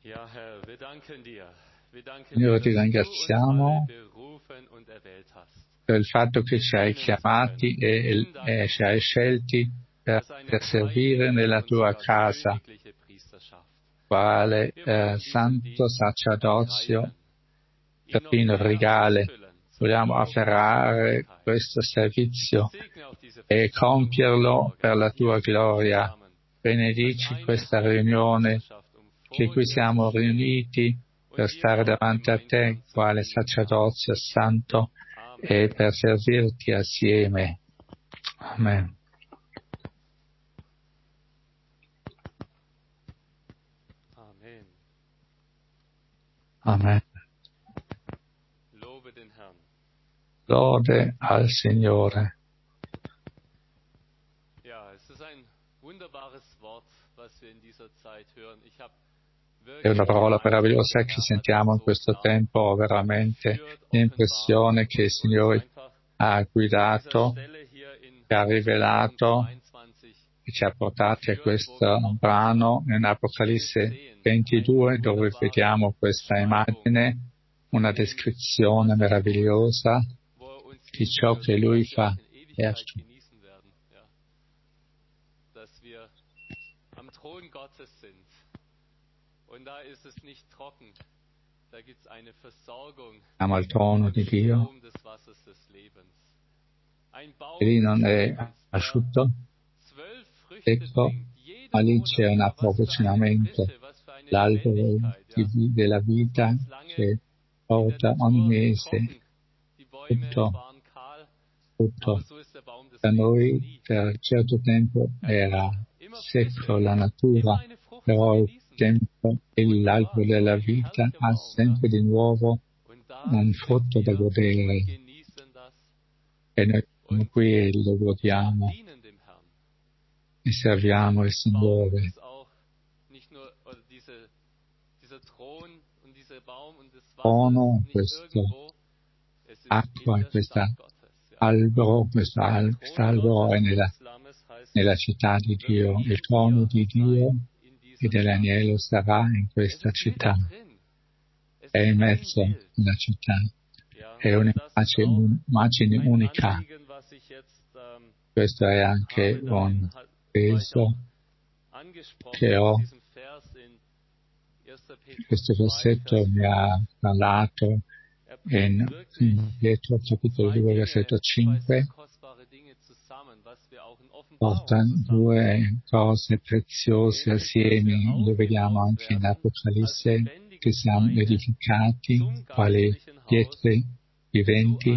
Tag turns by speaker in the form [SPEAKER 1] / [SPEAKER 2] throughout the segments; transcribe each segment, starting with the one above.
[SPEAKER 1] Signore, ti ringraziamo per il fatto che ci hai chiamati e ci hai scelti per servire nella tua casa, quale santo sacerdozio perfino regale. Vogliamo afferrare questo servizio e compierlo per la tua gloria. Benedici questa riunione che qui siamo riuniti per stare davanti a te, quale sacerdozio santo, e per servirti assieme. Amen. Amen. Lode al Signore. È una parola meravigliosa che sentiamo in questo tempo, ho veramente l'impressione che il Signore ha guidato, che ha rivelato e ci ha portati a questo brano in Apocalisse 22, dove vediamo questa immagine, una descrizione meravigliosa di ciò che Lui fa. Siamo al trono di Dio, e lì non è asciutto, secco, ma lì c'è un approvvigionamento, l'albero della vita che porta ogni mese tutto. Da noi per un certo tempo era secco la natura, però il tempo e l'albero della vita ha sempre di nuovo un frutto da godere, e noi siamo qui e lo godiamo e serviamo il Signore. Trono, questo acqua, questo albero è nella città di Dio. Il trono di Dio e dell'agnello sarà in questa città, è in mezzo alla città. È un'immagine unica. Questo è anche un peso che ho. Questo versetto mi ha parlato in Pietro, capitolo 2, versetto 5. Portano due cose preziose assieme. Lo vediamo anche in Apocalisse, che siamo edificati quali pietre viventi,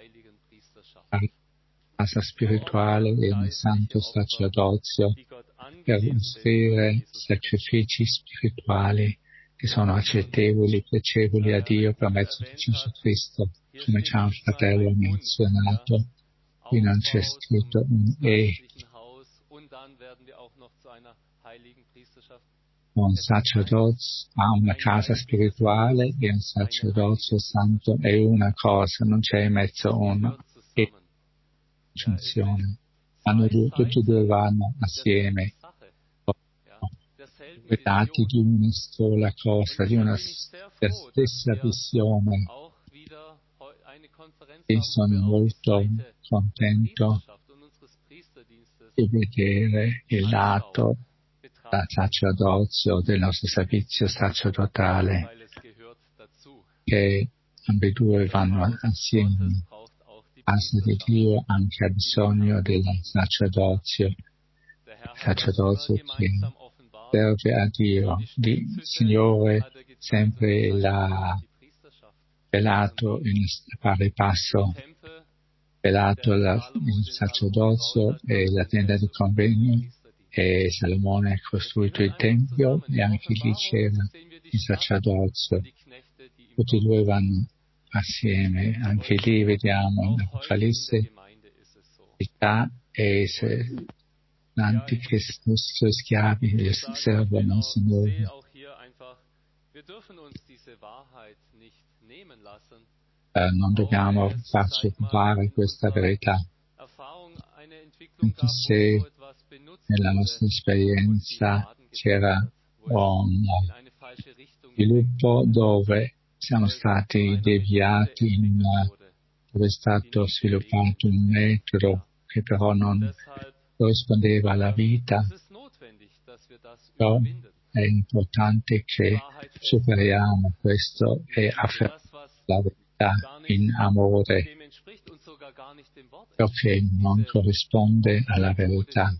[SPEAKER 1] casa spirituale e un santo sacerdozio per offrire sacrifici spirituali che sono accettevoli, piacevoli a Dio per mezzo di Gesù Cristo, come già un fratello ha menzionato. Qui non c'è scritto un un sacerdozio ha una casa spirituale e un sacerdozio santo è una cosa, non c'è in mezzo una congiunzione. Tutti e due vanno assieme, dati di una sola cosa, di una stessa visione. E sono molto contento di vedere il lato del sacerdozio, del nostro servizio sacerdotale, che ambedue vanno assieme. La casa di Dio anche ha bisogno del sacerdozio che serve a Dio. Il Signore sempre l'ha velato in pari passo, velato il sacerdozio e la tenda di convegno, e Salomone ha costruito il Tempio e anche lì c'era il sacerdozio. Tutti e due vanno assieme. Anche lì vediamo in Apocalisse città e antiche suoi schiavi servono il Signore. Non dobbiamo farci occupare questa verità, anche se nella nostra esperienza c'era sviluppo dove siamo stati deviati, dove è stato sviluppato un metodo che però non corrispondeva alla vita. Però è importante che superiamo questo e affermiamo la verità in amore, ciò che non corrisponde alla verità.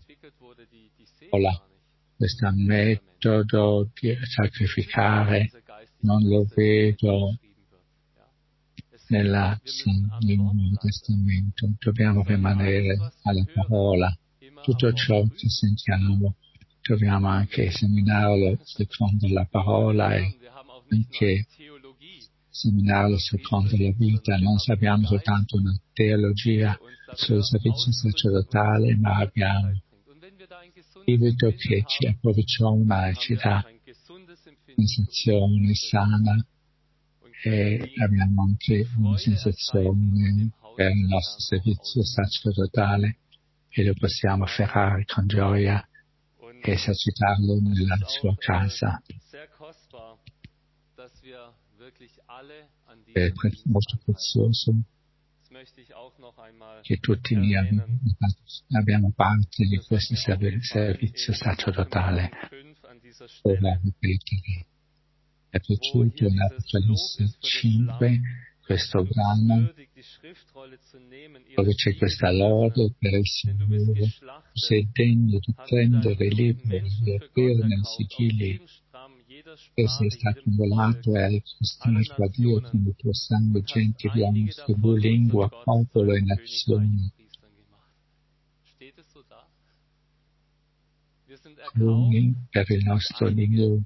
[SPEAKER 1] Questo metodo di sacrificare non lo vedo nel Nuovo Testamento. Dobbiamo rimanere alla parola. Tutto ciò che sentiamo dobbiamo anche esaminarlo secondo la parola e anche esaminarlo secondo la vita. Non abbiamo soltanto una teologia sul servizio sacerdotale, ma abbiamo spirito che ci approvvisiona e ci dà una sensazione sana e abbiamo anche una sensazione per il nostro servizio sacerdotale e lo possiamo afferrare con gioia e esercitarlo nella sua casa. È molto prezioso che tutti abbiamo parte di questo servizio sacerdotale. Ora ripetere. È piaciuto in Apocalisse 5 questo brano dove c'è questa lode per il Signore. Tu sei degno di prendere il libro e di aprire nei sigilli, che sei stato immolato e hai ricostruito a Dio con il tuo sangue gente, uomini, tribù, lingua, popolo e nazione. Cruni per il nostro Dio.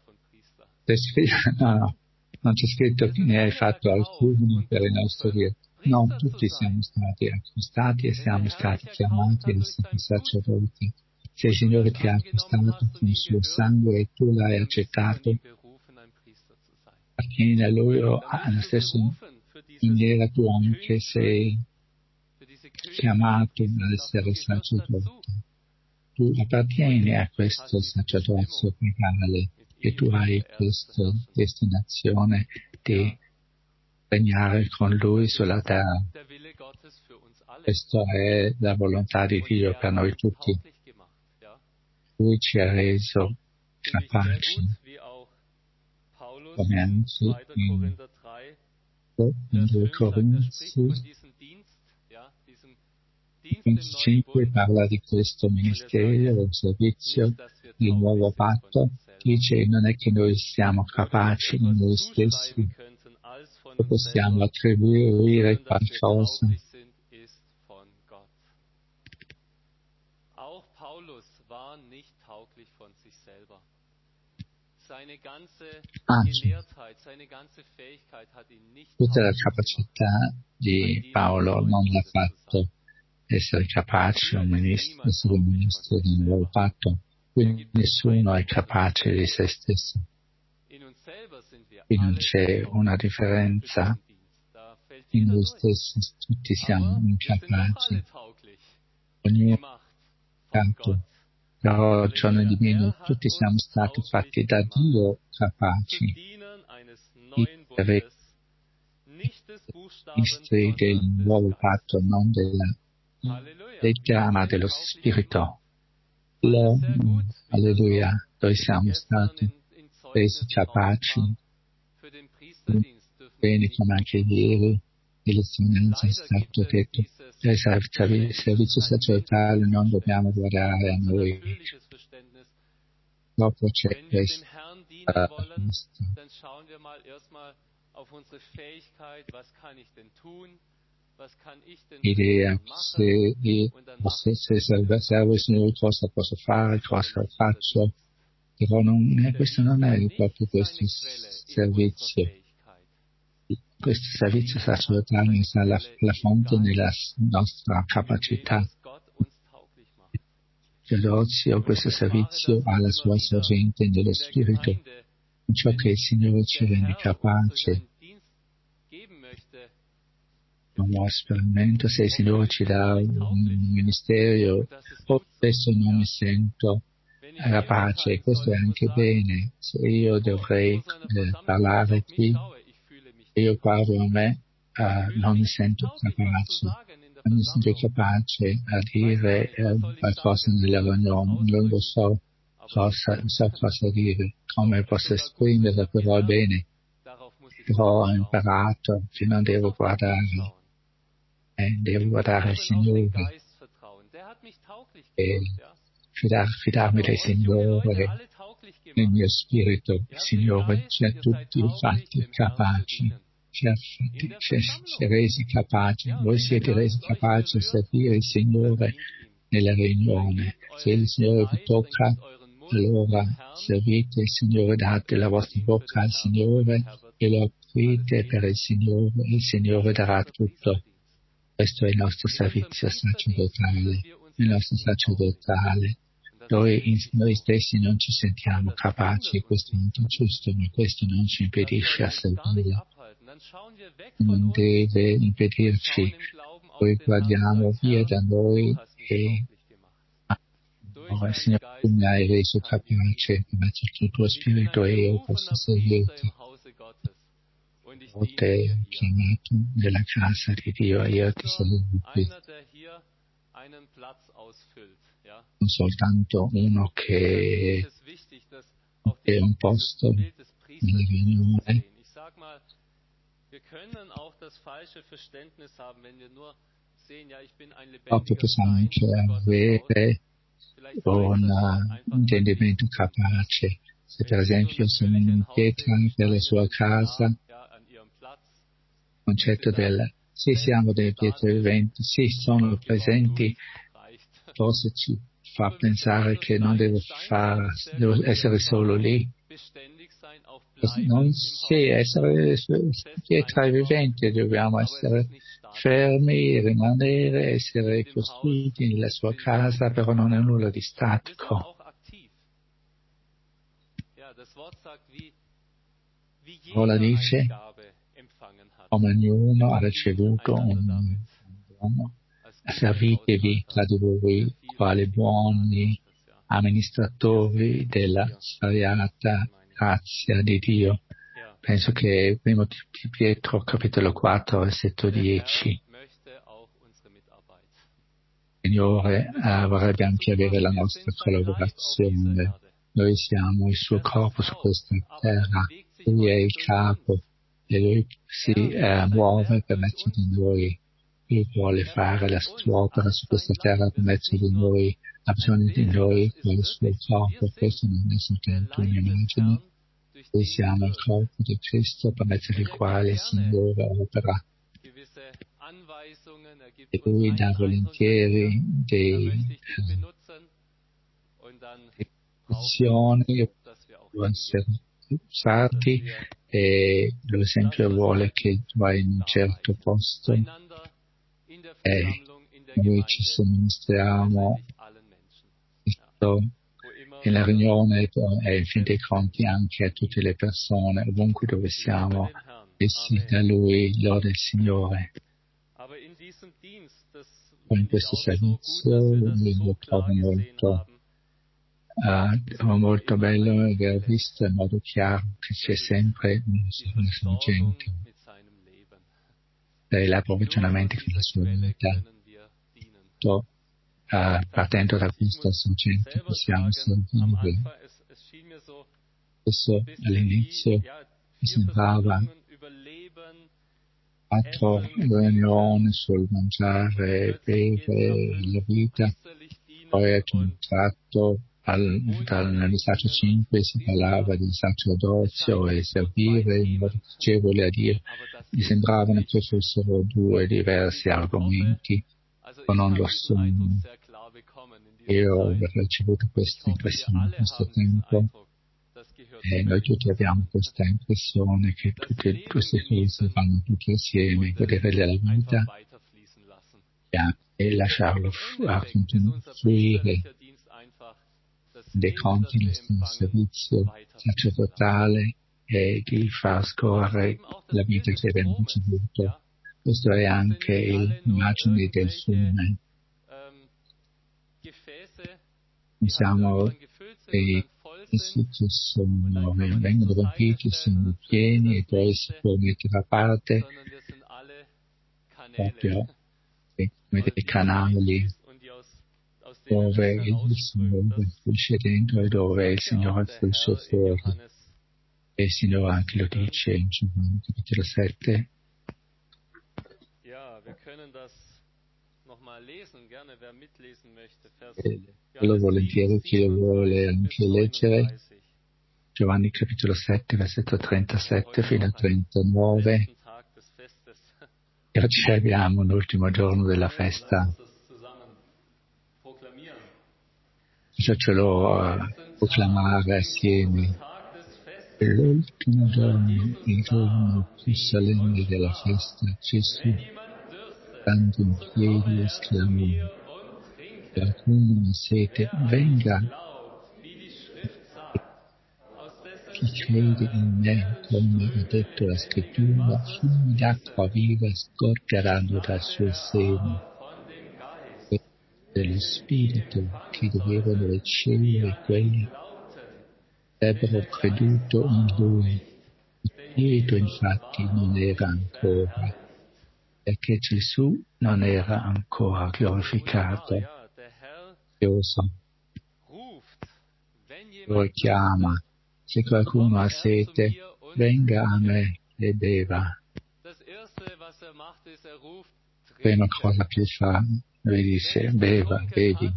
[SPEAKER 1] No, non c'è scritto che ne hai fatto alcuni per il nostro Dio. No, tutti siamo stati acquistati e siamo stati chiamati ad essere sacerdoti. Se il Signore ti ha acquistato con il suo sangue e tu l'hai accettato, appartieni a Lui o alla stessa maniera tu anche sei chiamato ad essere sacerdote. Tu appartieni a questo sacerdozio regale e tu hai questa destinazione di regnare con Lui sulla terra. Questa è la volontà di Dio per noi tutti. Lui ci ha reso capaci, come anche in 2 Corinzi 25 parla di questo ministero, il servizio, il nuovo patto. Dice non è che noi siamo capaci in noi stessi, possiamo attribuire qualcosa. Tutta la capacità di Paolo non l'ha fatto essere capace essere un ministro del nuovo patto. Quindi nessuno è capace di se stesso. Qui non c'è una differenza. In noi stessi tutti siamo incapaci. Ognuno tanto. Però giorno di meno tutti siamo stati fatti da Dio capaci di avere ministri del nuovo patto, non della lettera ma dello spirito. Alleluia, noi siamo stati resi capaci, bene come anche ieri, nell'esonanza è stato detto, il servizio sacerdotale non dobbiamo guardare a noi. Dopo c'è questa idea se serve il Signore cosa posso fare, cosa faccio, però questo non è proprio questo servizio. Questo servizio sacerdotale sta la fonte nella nostra capacità. Sacerdozio, questo servizio ha la sua sorgente nello Spirito, in ciò che il Signore ci rende capace. Un esperimento, se il Signore ci dà un ministero, spesso non mi sento la pace, e questo è anche bene. Se io dovrei parlare qui, io parlo a me, non mi sento capace, non mi sento capace a dire qualcosa nella riunione, non lo so cosa dire, come posso esprimere, però è bene, però ho imparato che non devo guardare il Signore e fidarmi del Signore, nel mio spirito. Il Signore ci ha tutti fatti capaci, ci ha resi capaci. Voi siete resi capaci a servire il Signore nella riunione. Se il Signore vi tocca, allora servite il Signore, date la vostra bocca al Signore e lo aprite per il Signore darà tutto. Questo è il nostro servizio sacerdotale, il nostro sacerdotale. Noi stessi non ci sentiamo capaci, questo è molto giusto, ma questo non ci impedisce a servire, non deve impedirci. Poi guardiamo via da noi e Signore, tu mi hai reso capace, grazie al tuo Spirito e io posso servirti. Ho te chiamato nella casa di Dio e io ti servo qui. Non soltanto uno che è un posto nella riunione. Proprio possiamo anche avere un intendimento capace. Se per esempio sono in pietra per la sua casa, il concetto del sì, siamo delle pietre viventi, sì, sono presenti, forse ci fa pensare che non devo essere solo lì. Non sì, essere pietra vivente, dobbiamo essere fermi, rimanere, essere costruiti nella sua casa, però non è nulla di statico. Ora dice, come ognuno ha ricevuto un dono, servitevi tra di voi quali buoni amministratori della svariata grazia di Dio. Penso che primo di Pietro, capitolo 4, versetto 10. Signore vorrebbe anche avere la nostra collaborazione. Noi siamo il suo corpo su questa terra, lui è il capo e lui si muove per mezzo di noi. Lui vuole fare la sua opera su questa terra per mezzo di noi, ha bisogno di noi per il suo corpo. Questo non è soltanto un'immagine, noi siamo il corpo di Cristo per mezzo del quale il Signore opera. E lui dà volentieri delle azioni che devono essere usati e lui sempre vuole che tu vai in un certo posto e noi ci somministriamo nella riunione e in fin dei conti anche a tutte le persone, ovunque dove siamo, essi da Lui, lode il Signore. In questo servizio lo trovo molto bello aver visto in modo chiaro che c'è sempre una sorgente per l'approvvigionamento con la sua vita. Partendo da questa sorgente possiamo servire. Spesso all'inizio mi sembrava 4 riunioni sul mangiare, bere, la vita, poi ad un tratto nel Stato 5 si parlava di sacerdozio e servire in modo piacevole a Dio. Mi sembravano che fossero due diversi argomenti, ma non lo sono. Io ho ricevuto questa impressione in questo tempo e noi tutti abbiamo questa impressione che tutte queste cose vanno tutte insieme, godere della vita e lasciarlo fluire dei conti del nostro servizio sacerdotale e di far scorrere la vita che abbiamo ricevuto. Questo è anche l'immagine del fiume. Siamo e i siti vengono riempiti, sono pieni e poi si può mettere a parte proprio come dei canali dove il Signore fluisce dentro e dove il Signore fluisce fuori. E il Signore anche lo dice in Giovanni capitolo 7. Lo volentieri chi lo vuole anche leggere. Giovanni capitolo 7, versetto 37 fino a 39. E oggi abbiamo l'ultimo giorno della festa. Facciamolo proclamare assieme. È l'ultimo giorno, il giorno più solenne della festa. Gesù, stando in piedi, esclamò: qualcuno ha sete, venga. Chi crede in me, come ha detto la scrittura, fiumi d'acqua viva scorgeranno dal suo seno. Dello Spirito che dovevano ricevere quelli che avrebbero creduto in Lui. Il Spirito infatti non era ancora, perché Gesù non era ancora glorificato. Lo chiama. Se qualcuno ha sete, venga a me e beva. Prima cosa che fa, lui dice, beva, bevi.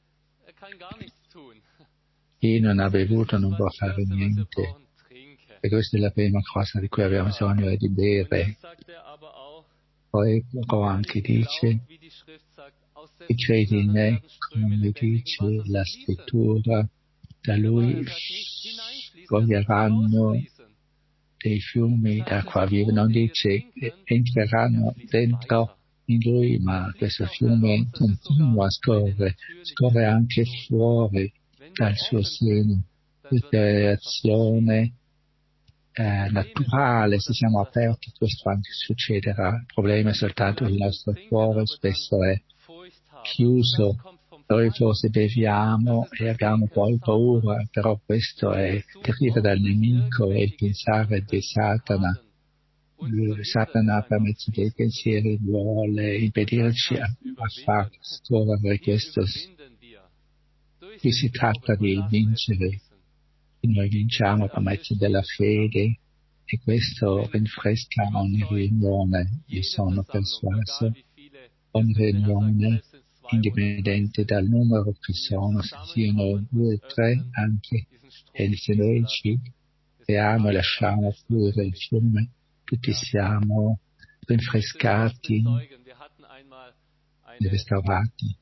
[SPEAKER 1] Chi non ha bevuto non può fare niente. E questa è la prima cosa di cui abbiamo bisogno, è di bere. Poi però anche dice, chi crede in me, come dice la scrittura, da lui scorreranno dei fiumi d'acqua viva. Non dice entreranno dentro in lui, ma questo fiume continua a scorre anche fuori dal suo seno. Questa reazione naturale, se siamo aperti, questo anche succederà. Il problema è soltanto che il nostro cuore spesso è chiuso. Noi forse beviamo e abbiamo poi paura, però questo è deriva dal nemico, è il pensare di Satana. Satana per mezzo dei pensieri vuole impedirci a far scorrere questo. Qui si tratta di vincere. Noi vinciamo per mezzo della fede e questo rinfresca ogni riunione. Io sono persuaso, ogni riunione, indipendente dal numero che sono, se siano 2 o 3 anche, e se noi ci creiamo e lasciamo fluire il fiume, tutti siamo rinfrescati e restaurati.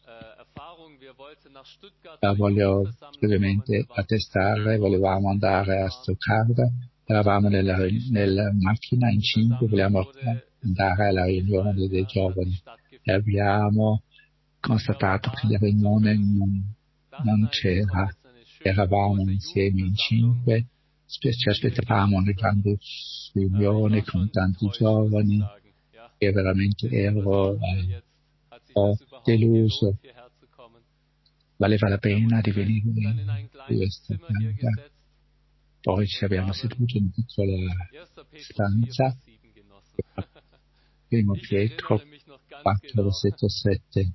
[SPEAKER 1] Voglio brevemente attestare, volevamo andare a Stoccarda, eravamo nella macchina in 5, volevamo andare alla riunione dei giovani e abbiamo constatato che la riunione non c'era, eravamo insieme in 5, ci aspettavamo una grande riunione con tanti giovani e veramente ero un po' deluso. Valeva la pena di venire in questa casa. Poi ci abbiamo seduto in una piccola stanza, primo Pietro 4, versetto 7.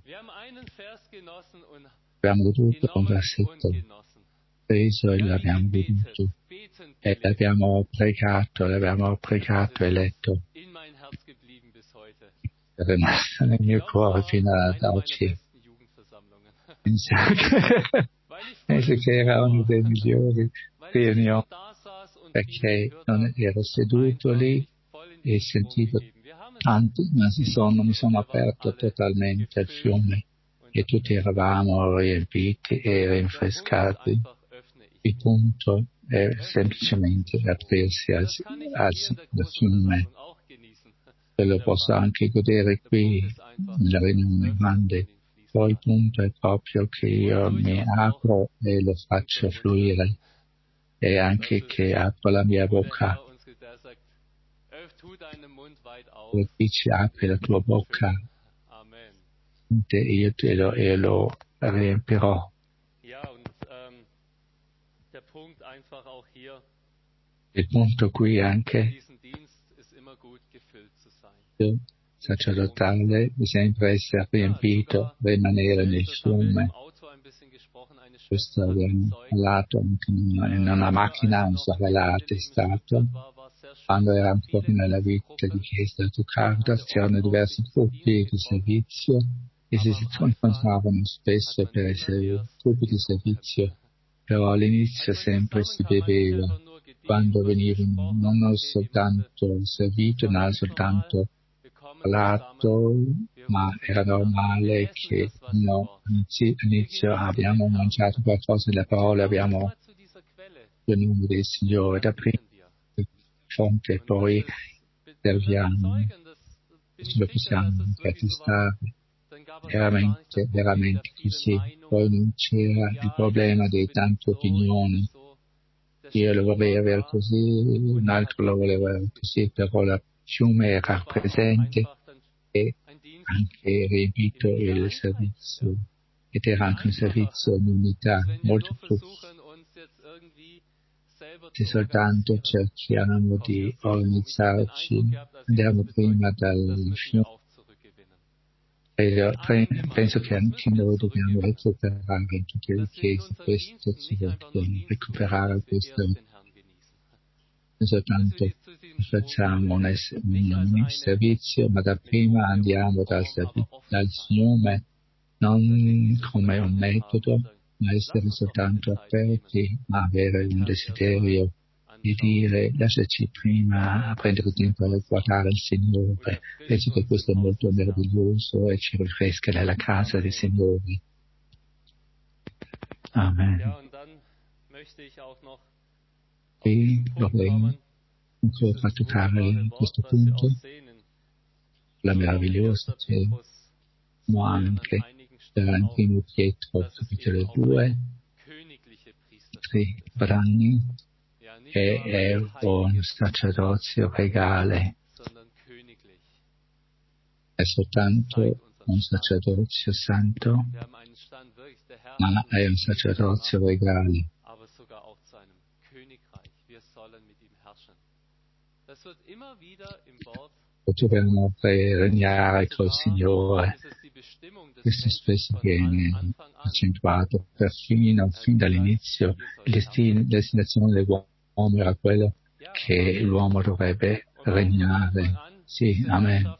[SPEAKER 1] Abbiamo veduto un versetto preso e l'abbiamo veduto e l'abbiamo pregato e letto. È rimasto nel mio cuore fino ad oggi. Penso che era uno dei migliori riunioni, perché non ero seduto lì e sentivo tanto, ma mi sono aperto totalmente al fiume e tutti eravamo riempiti e rinfrescati. Il punto è semplicemente aprirsi al fiume. E lo posso anche godere qui nella riunione grande. Poi il punto è proprio che io mi apro e lo faccio fluire e anche che apro la mia bocca. Lo dici, apri la tua bocca e io lo riempirò. Il punto qui anche il sacerdotale di sempre essere riempito, rimanere nel fiume. Questo abbiamo parlato anche in una macchina, un sorella attestato. Quando era ancora nella vita di Chiesa di Tuccardo, c'erano diversi gruppi di servizio e si incontravano spesso per essere gruppi di servizio, però all'inizio sempre si beveva, quando venivano non soltanto servito, non soltanto parlato, ma era normale che all'inizio abbiamo mangiato qualcosa della parola, abbiamo il nome del Signore da prima, fonte, poi serviamo, questo lo possiamo anche attestare, veramente così. Poi non c'era il problema di tante opinioni, io lo vorrei avere così, un altro lo voleva avere così, però il fiume era presente e anche riempito il servizio, ed era anche un servizio di unità molto più. Se soltanto cerchiamo di organizzarci, andiamo prima dal fiume. Penso che anche noi dobbiamo recuperare in tutte le chiese questo, ci dobbiamo recuperare questo, non soltanto facciamo un servizio, ma da prima andiamo dal fiume, non come un metodo, ma essere soltanto aperti, ma avere un desiderio di dire lasciaci prima prendere tempo a guardare il Signore. Penso che questo è molto meraviglioso e ci rinfresca nella casa del Signore. Amen. E vorrei ancora toccare questo punto, la meravigliosa ma anche in primo Pietro capitolo 2, 3 brani, che è un sacerdozio regale, è soltanto un sacerdozio santo, ma è un sacerdozio regale. Dobbiamo regnare col Signore. Questo spesso viene accentuato perfino fin dall'inizio. La destinazione dell'uomo era quello che l'uomo dovrebbe regnare. Sì, amen.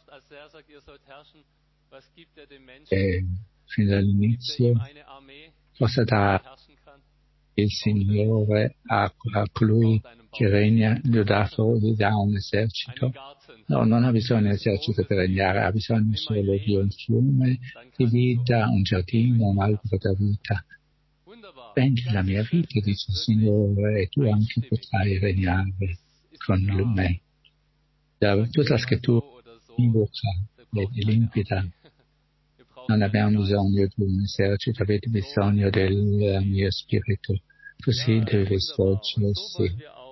[SPEAKER 1] E fin dall'inizio cosa dà il Signore a colui che regna? Gli dà un esercito? No, non ha bisogno di un esercito per regnare, ha bisogno solo di un fiume di vita, un giardino, un albero da vita. Prendi la mia vita, dice il Signore, e tu anche potrai regnare con me. Tutta la scrittura è limpida. Non abbiamo bisogno di un esercito, avete bisogno del mio spirito. Così deve svolgersi.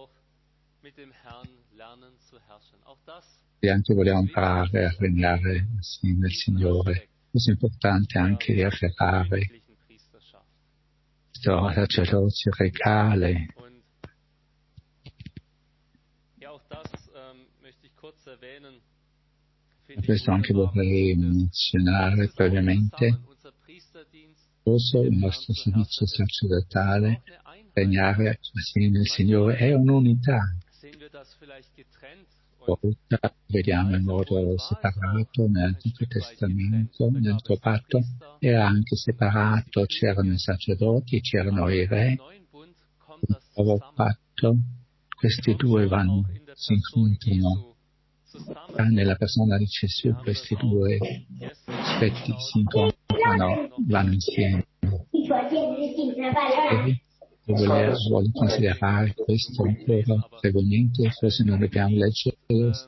[SPEAKER 1] E anche vogliamo imparare a regnare insieme al Signore. Questo è importante anche di afferrare questo sacerdozio regale. Questo anche vorrei menzionare brevemente. Forse il nostro servizio sacerdotale, regnare assieme al Signore, è un'unità. Volta vediamo in modo separato nell'Antico Testamento, nel Nuovo Patto, era anche separato, c'erano i sacerdoti, c'erano i re. Nel Nuovo Patto questi due si incontrano. Nella persona di Gesù questi due aspetti si incontrano, vanno insieme. E voglio considerare questo ancora brevemente, forse non dobbiamo leggere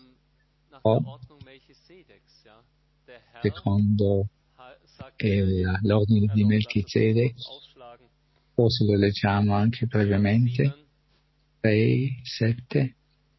[SPEAKER 1] secondo l'ordine di Melchizedek, forse lo leggiamo anche brevemente, 6, 7.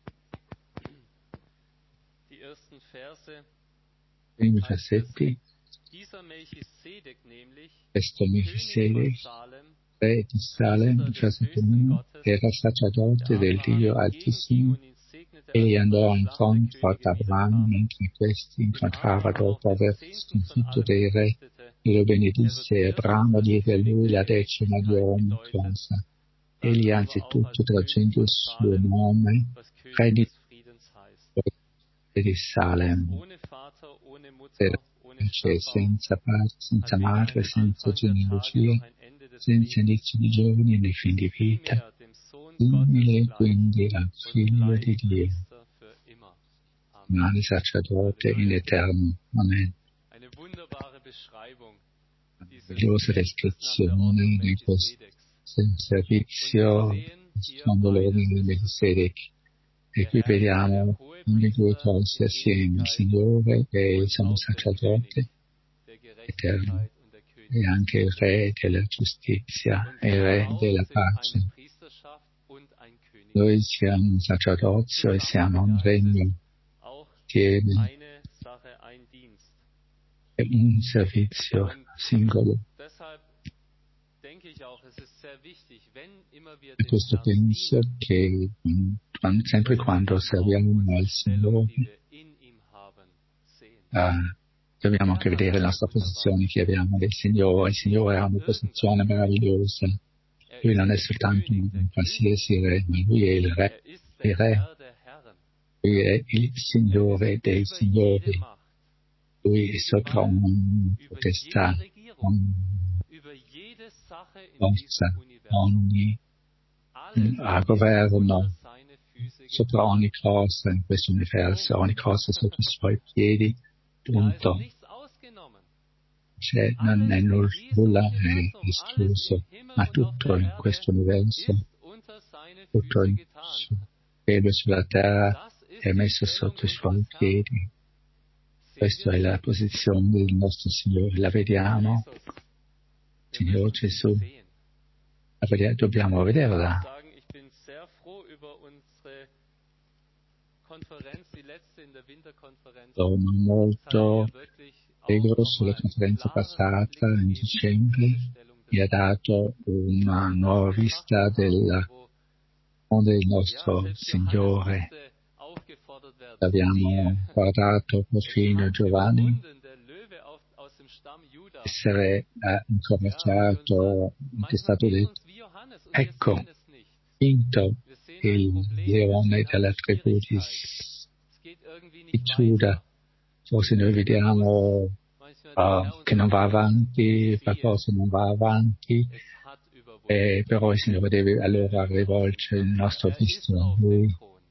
[SPEAKER 1] Primi versetti. Questo Melchisedek re di Salem, Giacomo, era sacerdote del Dio Altissimo. Egli andò incontro ad Abramo mentre questi incontrava dopo aver sconfitto dei re e lo benedisse, e Abramo diede a lui la decima di ogni cosa. Egli anzitutto traggendo il suo nome, re di Salem, senza padre, senza madre, senza genealogia, senza inizio di giorni né fin di vita, simile quindi al Figlio di Dio, rimane sacerdote in eterno. Amen. Meravigliosa descrizione di questo servizio secondo l'ordine di Melchisedec. E qui vediamo le due cose assieme, il Signore e il sommo sacerdote eterno, e anche il Re della giustizia e il Re della pace. Noi siamo un sacerdozio e siamo un regno insieme, è un servizio singolo. Per questo penso che sempre quando serviamo al Signore dobbiamo anche vedere la nostra posizione che abbiamo del Signore. Il Signore ha una posizione meravigliosa. Lui non è soltanto un qualsiasi re, ma Lui è il Re dei Re. Lui è il Signore dei Signori. Lui è sopra ogni potestà, ogni forza, ogni governo, sopra ogni cosa in questo universo, ogni cosa sotto i suoi piedi, punto. Non è nulla è escluso, ma tutto in questo universo, tutto in cielo sulla terra è messo sotto i suoi piedi. Questa è la posizione del nostro Signore, la vediamo, Signore Gesù, dobbiamo vederla. Sono molto allegro sulla conferenza passata in dicembre, mi ha dato una nuova vista del nostro Signore. Abbiamo guardato perfino Giovanni essere incoraggiato, che è stato detto, ecco, vinto il leone della tribù di Giuda. Forse noi vediamo che non va avanti, qualcosa non va avanti, però il Signore deve allora rivolgere il nostro visto a Lui,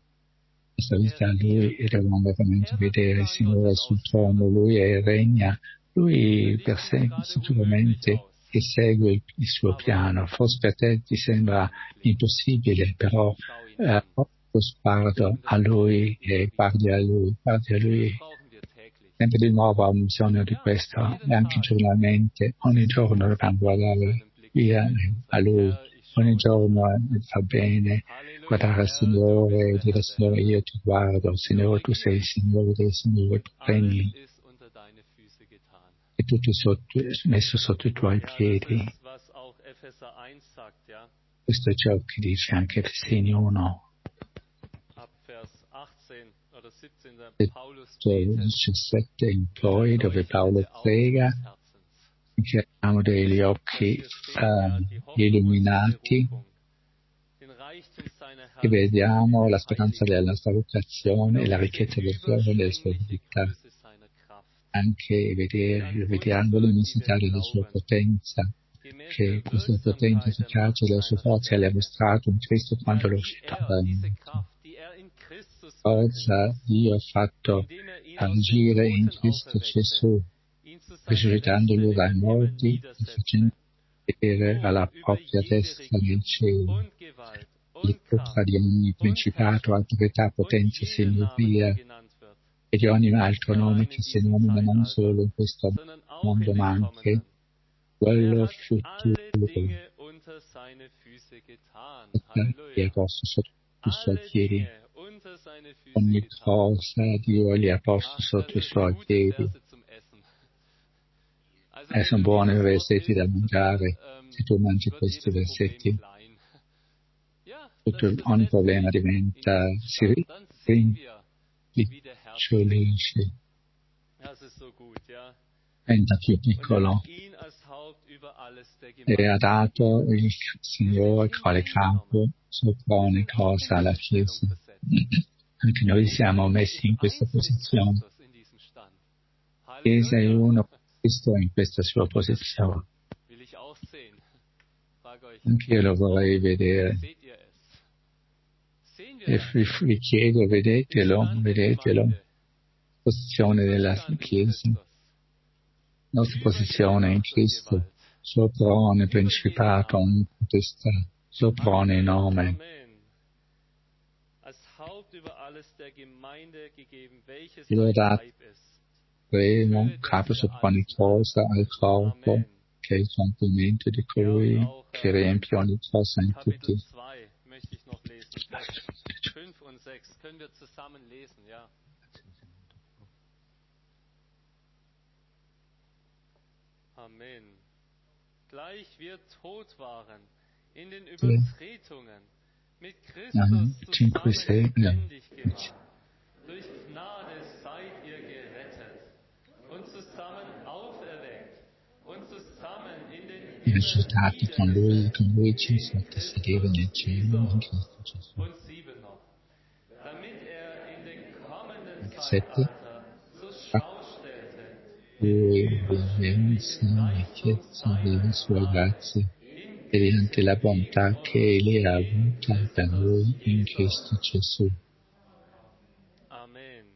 [SPEAKER 1] e dobbiamo veramente vedere il Signore sul trono. Lui regna, Lui per sempre sicuramente che segue il suo piano. Forse per te ti sembra impossibile, però lo sguardo a Lui e guardi a Lui. Sempre di nuovo abbiamo bisogno di questo, e anche giornalmente, ogni giorno dobbiamo guardare via a Lui, ogni giorno fa bene guardare al Signore e dire: Signore, io ti guardo, Signore, tu sei il Signore dei Signori, tu regni, e tutto è messo sotto i tuoi piedi. Questo è ciò che dice anche Efesini 1. 17 in poi, dove Paolo prega che abbiamo degli occhi illuminati, che vediamo la speranza della nostra vocazione e la ricchezza del cuore delle sue verità, anche vedendo l'immensità della sua potenza, che questa potenza efficace della sua forza le ha mostrato in Cristo quando lo uscito dalla morte. Forza Dio ha fatto agire in Cristo Gesù, risuscitandolo dai morti e facendo vedere alla propria destra nel cielo, il sopra di ogni principato, autorità, potenza, signoria e di ogni altro nome che si nomina non solo in questo mondo ma anche quello futuro, che è posto sotto i suoi piedi. Ogni cosa Dio li ha posto sotto i suoi piedi. sono buoni i versetti da mangiare. Se tu mangi questi versetti, ogni problema si rimpicciolisce, diventa più piccolo. E ha dato il Signore quale capo sopra ogni cosa alla Chiesa. Anche noi siamo messi in questa posizione. La Chiesa è uno, Cristo è in questa sua posizione. Anche io lo vorrei vedere. E vi chiedo, vedetelo, posizione della Chiesa, nostra posizione in Cristo, sopra ogni principato, ogni potestà, sopra ogni nome. Io ho dato primo capo sopra ogni cosa al corpo, che è il compimento di colui che riempie ogni cosa in tutti.
[SPEAKER 2] 5 und 6 können wir zusammen lesen, ja. Amen. Gleich wir tot waren in den Übertretungen, mit Christus zusammen lebendig gemacht. Durch Gnade seid ihr gerettet und zusammen auferweckt und zusammen in den Himmel
[SPEAKER 1] con lui ci fate sedere nel cielo in Cristo Gesù.
[SPEAKER 2] Und 7 noch. Damit in den kommenden
[SPEAKER 1] 7.
[SPEAKER 2] Zeitalter zur Schau stellte,
[SPEAKER 1] Lui l'immensa ricchezza delle sue grazie mediante la bontà che Egli ha avuta per noi in Cristo Gesù.
[SPEAKER 2] Amen.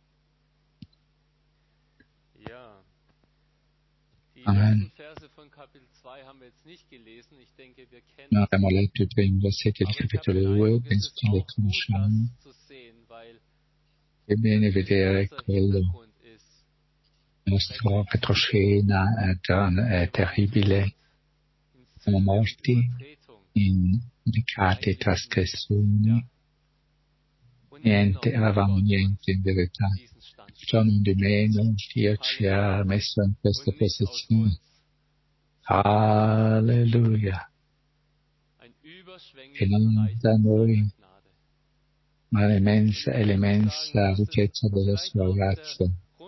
[SPEAKER 2] Ja. Die
[SPEAKER 1] Amen.
[SPEAKER 2] ersten Verse von Kapitel 2 haben wir jetzt nicht gelesen. Ich denke, wir kennen
[SPEAKER 1] Noi abbiamo letto i primi versetti del capitolo 2, penso che li conosciamo.
[SPEAKER 2] zu sehen, weil
[SPEAKER 1] È bene vedere quello,
[SPEAKER 2] Hintergrund ist.
[SPEAKER 1] la nostra retroscena è terribile. Siamo morti in peccati e trasgressioni. Niente, eravamo niente in verità. Ciò non di meno, Dio ci ha messo in questa posizione. Alleluia. Che non da noi, ma l'immensa ricchezza della sua grazia.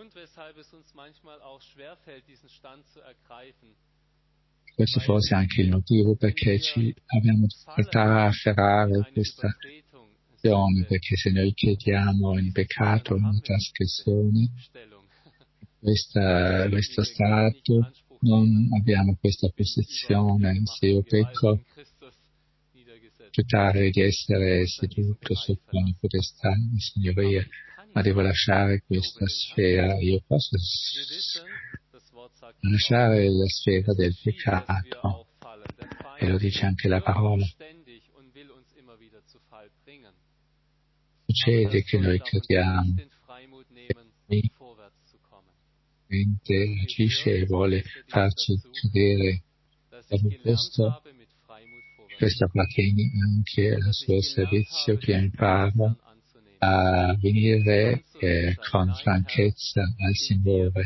[SPEAKER 1] Questo forse è anche il motivo perché ci abbiamo difficoltà a afferrare questa azione, perché se noi chiediamo in peccato, in trasgressione, questo stato, non abbiamo questa posizione. Se io pecco, accettare di essere seduto sotto una potestà di signoria, ma devo lasciare questa sfera. Io posso lasciare la sfera del peccato, e lo dice anche la parola. Succede che noi crediamo, mente agisce e vuole farci credere. Dopo questo appartiene anche al suo servizio, che impara a venire con franchezza al Signore.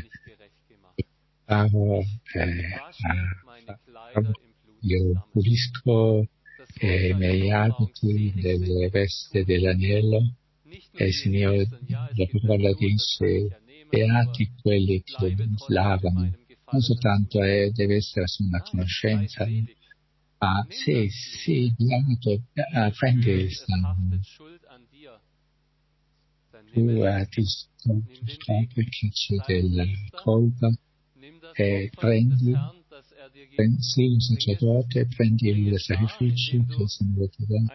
[SPEAKER 1] Io pulisco i miei abiti delle vesti dell'agnello, e il Signore, la parola dice, beati quelli che lavano. Non soltanto deve essere una conoscenza, ma sì, beato, prendi il sangue. Tu ti scomplici della colpa e prendi il sacerdote, prendi il sacrificio che il Signore ti dà,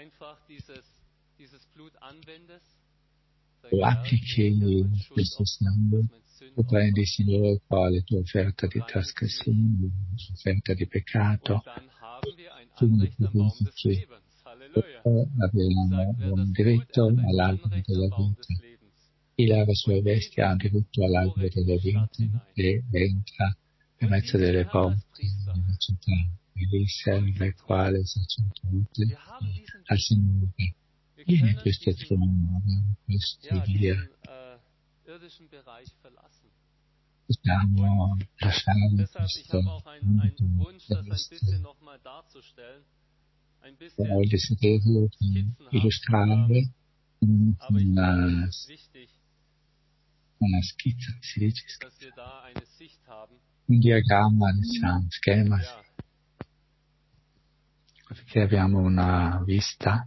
[SPEAKER 1] lo applichi questo sangue, tu prendi il Signore quale tua offerta di trasgressione, offerta di peccato, tu mi purifichi, abbiamo un diritto all'albero della vita. Chi lava i suoi vesti ha un diritto all'albero della vita e entra per mezzo delle porte nella città, e lì serve quale sacerdote al Signore. In questo trono abbiamo questa via. possiamo lasciare
[SPEAKER 2] Deshalb, ich
[SPEAKER 1] questo
[SPEAKER 2] habe auch einen
[SPEAKER 1] ambito
[SPEAKER 2] Wunsch, das ein
[SPEAKER 1] terrestre.
[SPEAKER 2] bisschen nochmal darzustellen, ein
[SPEAKER 1] Ho il
[SPEAKER 2] bisschen
[SPEAKER 1] desiderio di
[SPEAKER 2] skizzenhaft,
[SPEAKER 1] illustrare
[SPEAKER 2] aber ich glaube,
[SPEAKER 1] una,
[SPEAKER 2] es ist wichtig,
[SPEAKER 1] una schizza, si dice,
[SPEAKER 2] dass wir da eine Sicht haben.
[SPEAKER 1] un diagramma, diciamo, schema,
[SPEAKER 2] Ja,
[SPEAKER 1] perché abbiamo una vista.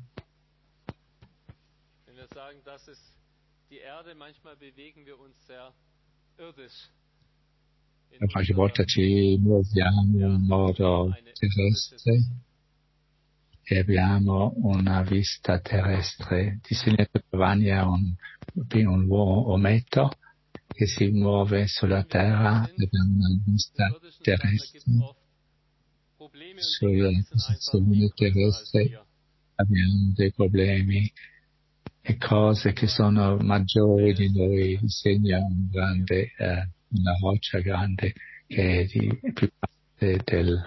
[SPEAKER 2] wenn wir sagen, das ist die Erde, manchmal bewegen wir uns sehr irdisch. In
[SPEAKER 1] Qualche
[SPEAKER 2] unserer,
[SPEAKER 1] volta ci muoviamo in modo
[SPEAKER 2] eine irdische
[SPEAKER 1] terrestre
[SPEAKER 2] Sicht.
[SPEAKER 1] e abbiamo una vista terrestre. Disegnato Giovanni è un ometto che si muove sulla
[SPEAKER 2] Wenn wir
[SPEAKER 1] terra,
[SPEAKER 2] ehrlich sind,
[SPEAKER 1] abbiamo una
[SPEAKER 2] im
[SPEAKER 1] vista
[SPEAKER 2] irdischen Stand, da gibt es
[SPEAKER 1] terrestre,
[SPEAKER 2] oft Probleme und
[SPEAKER 1] sulla
[SPEAKER 2] Dinge, die sind einfach viel
[SPEAKER 1] posizione
[SPEAKER 2] größer als
[SPEAKER 1] terrestre
[SPEAKER 2] wir.
[SPEAKER 1] abbiamo dei problemi e cose che sono maggiori di noi. Disegna un grande, una roccia grande che è più parte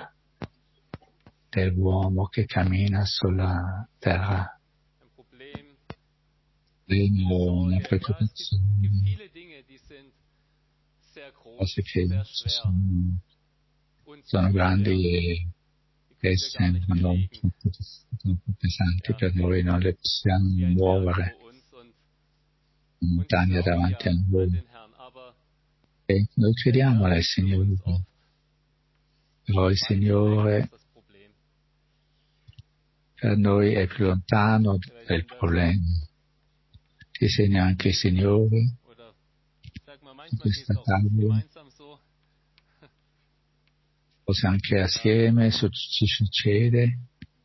[SPEAKER 1] dell'uomo che cammina sulla terra.
[SPEAKER 2] Ein Problem,
[SPEAKER 1] Abbiamo una
[SPEAKER 2] Sorge. Ja, es gibt
[SPEAKER 1] preoccupazione,
[SPEAKER 2] viele Dinge, die sind sehr groß,
[SPEAKER 1] cose che
[SPEAKER 2] sehr schwer und zu
[SPEAKER 1] sono grandi
[SPEAKER 2] schwer.
[SPEAKER 1] e
[SPEAKER 2] Die
[SPEAKER 1] che
[SPEAKER 2] können wir gar nicht
[SPEAKER 1] sembrano
[SPEAKER 2] bewegen.
[SPEAKER 1] troppo pesanti
[SPEAKER 2] Ja,
[SPEAKER 1] per noi, non le possiamo
[SPEAKER 2] wie ein Berg
[SPEAKER 1] muovere,
[SPEAKER 2] vor uns und ich
[SPEAKER 1] montagna
[SPEAKER 2] glaube
[SPEAKER 1] davanti
[SPEAKER 2] ja
[SPEAKER 1] a
[SPEAKER 2] an
[SPEAKER 1] noi.
[SPEAKER 2] den Herrn, aber
[SPEAKER 1] E noi
[SPEAKER 2] der
[SPEAKER 1] crediamo
[SPEAKER 2] Herr
[SPEAKER 1] nel
[SPEAKER 2] ist für uns
[SPEAKER 1] Signore,
[SPEAKER 2] oft
[SPEAKER 1] però il
[SPEAKER 2] weit weg,
[SPEAKER 1] Signore
[SPEAKER 2] ist das Problem.
[SPEAKER 1] per noi è più lontano
[SPEAKER 2] Vielleicht
[SPEAKER 1] del
[SPEAKER 2] wenn wir,
[SPEAKER 1] problema. Ti segna anche il Signore
[SPEAKER 2] oder ich sag mal,
[SPEAKER 1] in
[SPEAKER 2] manchmal geht es
[SPEAKER 1] questa
[SPEAKER 2] auch uns
[SPEAKER 1] tavola,
[SPEAKER 2] gemeinsam so,
[SPEAKER 1] forse anche assieme ci succede,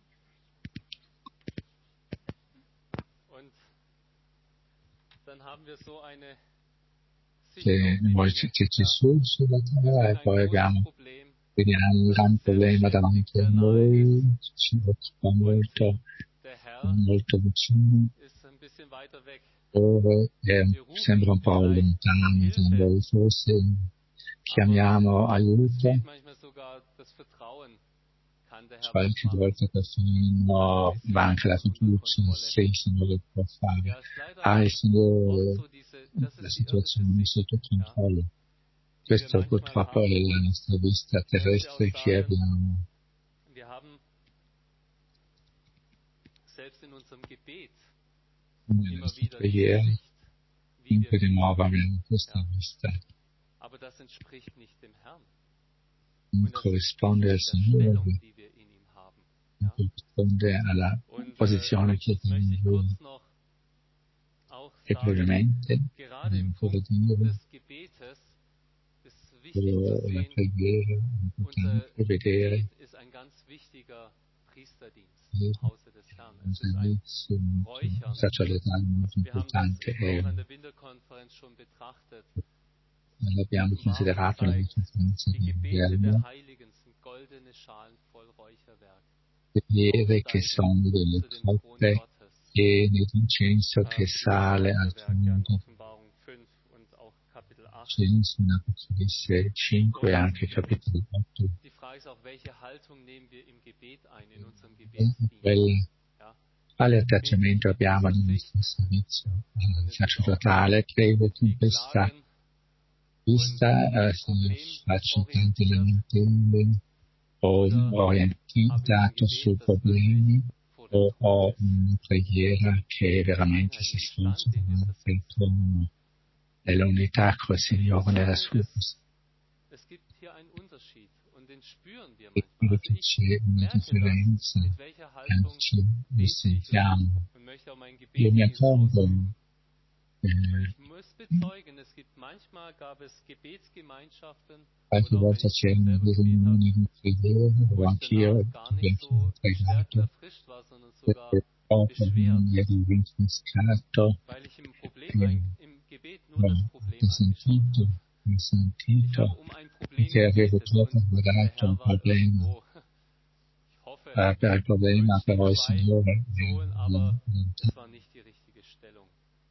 [SPEAKER 2] und dann haben wir so eine Sicht
[SPEAKER 1] che
[SPEAKER 2] auf die
[SPEAKER 1] noi
[SPEAKER 2] Dinge.
[SPEAKER 1] c'è
[SPEAKER 2] Ja.
[SPEAKER 1] Gesù sulla
[SPEAKER 2] Wir
[SPEAKER 1] terra
[SPEAKER 2] sehen
[SPEAKER 1] e
[SPEAKER 2] ein
[SPEAKER 1] poi
[SPEAKER 2] großes
[SPEAKER 1] abbiamo
[SPEAKER 2] Problem,
[SPEAKER 1] vediamo un
[SPEAKER 2] das
[SPEAKER 1] gran
[SPEAKER 2] uns sehr
[SPEAKER 1] problema
[SPEAKER 2] beschäftigt,
[SPEAKER 1] davanti a
[SPEAKER 2] sehr nahe ist,
[SPEAKER 1] noi, ci occupa
[SPEAKER 2] und
[SPEAKER 1] molto,
[SPEAKER 2] der
[SPEAKER 1] è
[SPEAKER 2] Herr
[SPEAKER 1] molto vicino,
[SPEAKER 2] ist ein bisschen weiter weg.
[SPEAKER 1] dove
[SPEAKER 2] Wir rufen
[SPEAKER 1] sembra un
[SPEAKER 2] ihn
[SPEAKER 1] po'
[SPEAKER 2] vielleicht
[SPEAKER 1] lontano da
[SPEAKER 2] Hilfe,
[SPEAKER 1] noi, forse chiamiamo
[SPEAKER 2] es
[SPEAKER 1] aiuto,
[SPEAKER 2] fehlt manchmal sogar das Vertrauen. Kann der Herr was
[SPEAKER 1] qualche
[SPEAKER 2] machen?
[SPEAKER 1] volta perfino
[SPEAKER 2] Ist
[SPEAKER 1] va anche la
[SPEAKER 2] außer unserer
[SPEAKER 1] fiducia
[SPEAKER 2] Kontrolle.
[SPEAKER 1] se il Signore può fare.
[SPEAKER 2] Ja, ist leider
[SPEAKER 1] Ha il
[SPEAKER 2] oft
[SPEAKER 1] Signore
[SPEAKER 2] so das
[SPEAKER 1] la
[SPEAKER 2] ist die irdische
[SPEAKER 1] situazione
[SPEAKER 2] Sicht,
[SPEAKER 1] sotto
[SPEAKER 2] ja,
[SPEAKER 1] controllo.
[SPEAKER 2] die wir
[SPEAKER 1] Questo
[SPEAKER 2] manchmal
[SPEAKER 1] purtroppo è
[SPEAKER 2] haben.
[SPEAKER 1] la
[SPEAKER 2] Und
[SPEAKER 1] nostra vista
[SPEAKER 2] ich möchte auch
[SPEAKER 1] terrestre che
[SPEAKER 2] sagen,
[SPEAKER 1] abbiamo
[SPEAKER 2] wir haben selbst in unserem Gebet
[SPEAKER 1] nella
[SPEAKER 2] immer
[SPEAKER 1] nostra
[SPEAKER 2] wieder diese
[SPEAKER 1] preghiera,
[SPEAKER 2] Sicht, wie wir
[SPEAKER 1] sempre di nuovo
[SPEAKER 2] beten.
[SPEAKER 1] abbiamo questa
[SPEAKER 2] Ja,
[SPEAKER 1] vista,
[SPEAKER 2] aber das entspricht nicht dem Herrn.
[SPEAKER 1] non
[SPEAKER 2] Und das entspricht
[SPEAKER 1] corrisponde al
[SPEAKER 2] nicht der Stellung,
[SPEAKER 1] Signore,
[SPEAKER 2] die wir in ihm haben.
[SPEAKER 1] non
[SPEAKER 2] Ja?
[SPEAKER 1] corrisponde alla
[SPEAKER 2] Und
[SPEAKER 1] posizione che
[SPEAKER 2] jetzt möchte
[SPEAKER 1] abbiamo
[SPEAKER 2] ich
[SPEAKER 1] noi.
[SPEAKER 2] kurz noch auch
[SPEAKER 1] E
[SPEAKER 2] sagen,
[SPEAKER 1] brevemente
[SPEAKER 2] gerade im
[SPEAKER 1] dobbiamo ancora
[SPEAKER 2] Punkt
[SPEAKER 1] dire
[SPEAKER 2] des Gebetes ist wichtig zu
[SPEAKER 1] che la
[SPEAKER 2] sehen,
[SPEAKER 1] preghiera è
[SPEAKER 2] unser
[SPEAKER 1] importante vedere
[SPEAKER 2] Gebet ist ein ganz wichtiger Priesterdienst
[SPEAKER 1] il
[SPEAKER 2] im Hause des Herrn. Es ist ein
[SPEAKER 1] servizio molto
[SPEAKER 2] Räuchern.
[SPEAKER 1] sacerdotale molto
[SPEAKER 2] Wir haben das
[SPEAKER 1] importante e
[SPEAKER 2] auch an der Winterkonferenz schon betrachtet.
[SPEAKER 1] l'abbiamo
[SPEAKER 2] Im Warmen
[SPEAKER 1] considerato nella
[SPEAKER 2] zeigt,
[SPEAKER 1] conferenza
[SPEAKER 2] die
[SPEAKER 1] di
[SPEAKER 2] Gebete der
[SPEAKER 1] inverno,
[SPEAKER 2] Heiligen sind goldene Schalen voll Räucherwerk,
[SPEAKER 1] preghiere che
[SPEAKER 2] aufsteigend
[SPEAKER 1] sono delle
[SPEAKER 2] zu dem Thron
[SPEAKER 1] coppe
[SPEAKER 2] Gottes.
[SPEAKER 1] piene di incenso che
[SPEAKER 2] Dieses
[SPEAKER 1] sale al
[SPEAKER 2] Räucherwerk ja in
[SPEAKER 1] trono,
[SPEAKER 2] Offenbarung 5 und auch Kapitel 8.
[SPEAKER 1] incenso in Apocalisse 5 e
[SPEAKER 2] Und
[SPEAKER 1] anche capitolo 8.
[SPEAKER 2] die Frage ist auch, welche Haltung nehmen wir im Gebet ein, in unserem
[SPEAKER 1] E
[SPEAKER 2] Gebetsdienst? Ja?
[SPEAKER 1] quale
[SPEAKER 2] Bete ich
[SPEAKER 1] atteggiamento
[SPEAKER 2] in
[SPEAKER 1] abbiamo
[SPEAKER 2] dieser
[SPEAKER 1] nel
[SPEAKER 2] Sicht,
[SPEAKER 1] nostro servizio
[SPEAKER 2] dann ist es auch
[SPEAKER 1] sacerdotale? Credo che in
[SPEAKER 2] viel
[SPEAKER 1] questa
[SPEAKER 2] Klagen und
[SPEAKER 1] vista
[SPEAKER 2] viel
[SPEAKER 1] si faccia tante
[SPEAKER 2] problemorientiert,
[SPEAKER 1] lamentele o
[SPEAKER 2] oder habe ich ein
[SPEAKER 1] orientato
[SPEAKER 2] Gebet,
[SPEAKER 1] sui
[SPEAKER 2] das
[SPEAKER 1] problemi
[SPEAKER 2] wirklich vor dem
[SPEAKER 1] o
[SPEAKER 2] Thron
[SPEAKER 1] ho
[SPEAKER 2] ist,
[SPEAKER 1] una preghiera che
[SPEAKER 2] in der
[SPEAKER 1] veramente
[SPEAKER 2] Einheit,
[SPEAKER 1] si
[SPEAKER 2] in dem
[SPEAKER 1] svolge
[SPEAKER 2] Stand, den wir
[SPEAKER 1] davanti al
[SPEAKER 2] versetzen.
[SPEAKER 1] trono, nell'unità col
[SPEAKER 2] Und ich muss
[SPEAKER 1] Signore, nella
[SPEAKER 2] sagen,
[SPEAKER 1] sua
[SPEAKER 2] es gibt hier einen Unterschied und den spüren wir
[SPEAKER 1] e
[SPEAKER 2] manchmal.
[SPEAKER 1] credo
[SPEAKER 2] Also
[SPEAKER 1] che
[SPEAKER 2] ich
[SPEAKER 1] c'è una
[SPEAKER 2] merke das,
[SPEAKER 1] differenza
[SPEAKER 2] mit welcher
[SPEAKER 1] che
[SPEAKER 2] Haltung
[SPEAKER 1] ci
[SPEAKER 2] bete ich
[SPEAKER 1] sentiamo.
[SPEAKER 2] und möchte auch meinen
[SPEAKER 1] Io mi
[SPEAKER 2] Gebetsdienst
[SPEAKER 1] accorgo
[SPEAKER 2] ausüben. Und
[SPEAKER 1] eh,
[SPEAKER 2] ich muss bezeugen, es gibt manchmal gab es Gebetsgemeinschaften
[SPEAKER 1] qualche
[SPEAKER 2] oder auch wenn
[SPEAKER 1] volta
[SPEAKER 2] ich für mich
[SPEAKER 1] c'erano
[SPEAKER 2] selber
[SPEAKER 1] delle
[SPEAKER 2] gebetet habe,
[SPEAKER 1] riunioni di preghiera
[SPEAKER 2] wo
[SPEAKER 1] o
[SPEAKER 2] ich danach
[SPEAKER 1] anch'io
[SPEAKER 2] gar nicht
[SPEAKER 1] che ho
[SPEAKER 2] so gestärkt
[SPEAKER 1] pregato
[SPEAKER 2] erfrischt war, sondern sogar
[SPEAKER 1] perché proprio
[SPEAKER 2] beschwert,
[SPEAKER 1] mi ero rinfrescato
[SPEAKER 2] weil ich im Problem,
[SPEAKER 1] e
[SPEAKER 2] im Gebet nur das Problem angeschaut habe.
[SPEAKER 1] ho
[SPEAKER 2] Ich habe
[SPEAKER 1] sentito
[SPEAKER 2] um ein Problem
[SPEAKER 1] che avevo
[SPEAKER 2] gebetet
[SPEAKER 1] troppo
[SPEAKER 2] und der
[SPEAKER 1] guardato un
[SPEAKER 2] Herr war
[SPEAKER 1] problema,
[SPEAKER 2] irgendwo, ich hoffe,
[SPEAKER 1] per il problema,
[SPEAKER 2] Brötchen
[SPEAKER 1] però il
[SPEAKER 2] zwei
[SPEAKER 1] Signore
[SPEAKER 2] zu holen, aber es war nicht die richtige Stellung.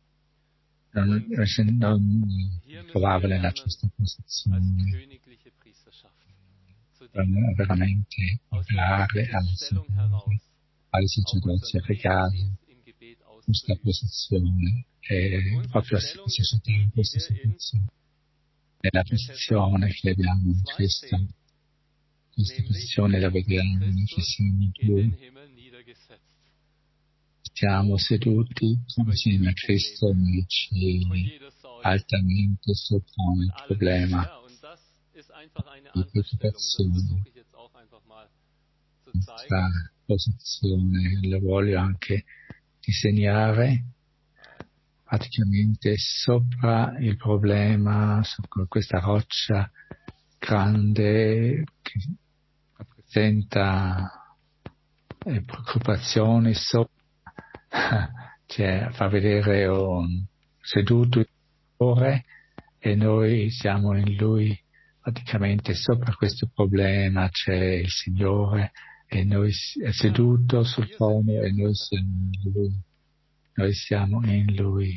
[SPEAKER 2] Und
[SPEAKER 1] non
[SPEAKER 2] hier müssen
[SPEAKER 1] trovavo
[SPEAKER 2] wir
[SPEAKER 1] nella
[SPEAKER 2] lernen,
[SPEAKER 1] giusta
[SPEAKER 2] als
[SPEAKER 1] posizione
[SPEAKER 2] königliche Priesterschaft zu
[SPEAKER 1] per
[SPEAKER 2] dienen.
[SPEAKER 1] veramente
[SPEAKER 2] Aus der
[SPEAKER 1] operare
[SPEAKER 2] richtigen
[SPEAKER 1] al
[SPEAKER 2] Stellung heraus
[SPEAKER 1] Signore, al
[SPEAKER 2] auch
[SPEAKER 1] sacerdozio
[SPEAKER 2] unseren
[SPEAKER 1] regale,
[SPEAKER 2] Priesterdienst im Gebet
[SPEAKER 1] questa
[SPEAKER 2] auszuüben.
[SPEAKER 1] posizione
[SPEAKER 2] Und
[SPEAKER 1] è
[SPEAKER 2] unsere
[SPEAKER 1] proprio
[SPEAKER 2] Stellung ist
[SPEAKER 1] sacerdotale
[SPEAKER 2] die,
[SPEAKER 1] in
[SPEAKER 2] die
[SPEAKER 1] questa
[SPEAKER 2] wir in
[SPEAKER 1] situazione. nella posizione che abbiamo in Cristo. Questa posizione la vediamo che siamo in Lui. Siamo seduti insieme a Cristo, noi ci altamente sopra il problema di preoccupazione. Questa posizione la voglio anche disegnare praticamente sopra il problema, sopra questa roccia grande che rappresenta preoccupazioni sopra, cioè fa vedere un seduto in cuore e noi siamo in Lui, praticamente sopra questo problema c'è il Signore e noi è seduto sul trono e noi siamo in Lui. Noi siamo in Lui.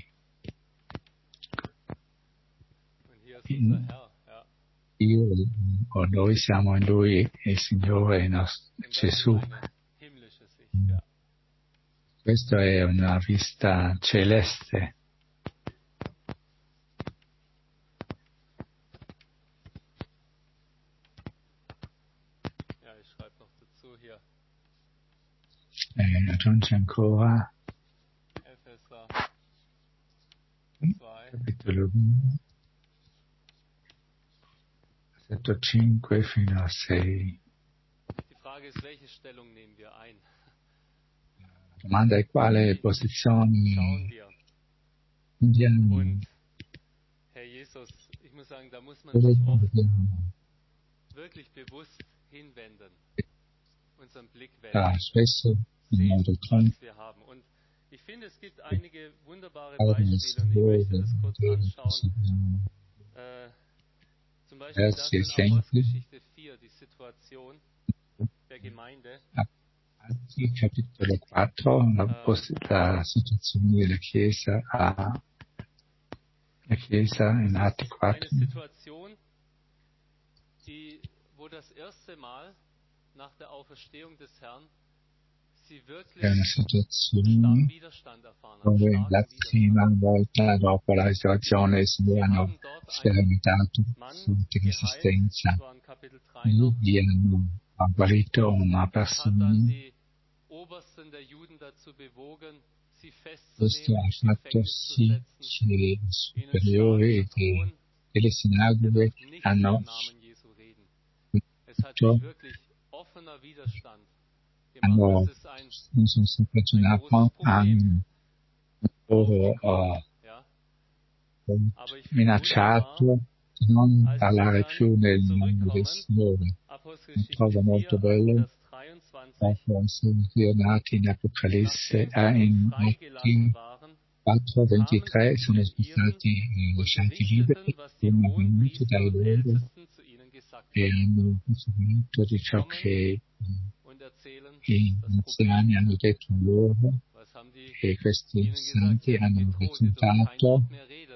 [SPEAKER 1] Io o noi siamo in Lui e il Signore è il nostro Gesù. Questa è una vista celeste. Aggiunge ancora capitolo 1, versetto 5 fino a 6. La domanda è quale posizione andiamo.
[SPEAKER 2] Herr Jesus, ich muss sagen, da muss man sich oft wirklich bewusst hinwenden, unseren Blick wenden,
[SPEAKER 1] spesso in modo
[SPEAKER 2] was wir haben. Und ich finde, es gibt einige wunderbare Beispiele und ich möchte das kurz anschauen. Zum Beispiel das in Apostelgeschichte 4, die Situation der Gemeinde.
[SPEAKER 1] Atti capitolo 4, la situazione della Chiesa la Chiesa in Atti 4.
[SPEAKER 2] Eine Situation, wo das erste Mal nach der Auferstehung des Herrn sie wirklich
[SPEAKER 1] È una situazione dove la prima volta dopo la risurrezione il Signore hanno sperimentato forte resistenza. Lì hanno guarito una persona. Questo ha fatto sì che i superiori delle sinagoghe hanno non sono sempre aggiornato, hanno loro minacciato di non parlare più nel nome del Signore. Mi trovo molto bello dopo essere nati in Apocalisse, in Atti 4:23 sono stati lasciati liberi, sono venuti dai loro e hanno ricevuto di ciò che gli anziani hanno detto loro e questi santi hanno raccontato,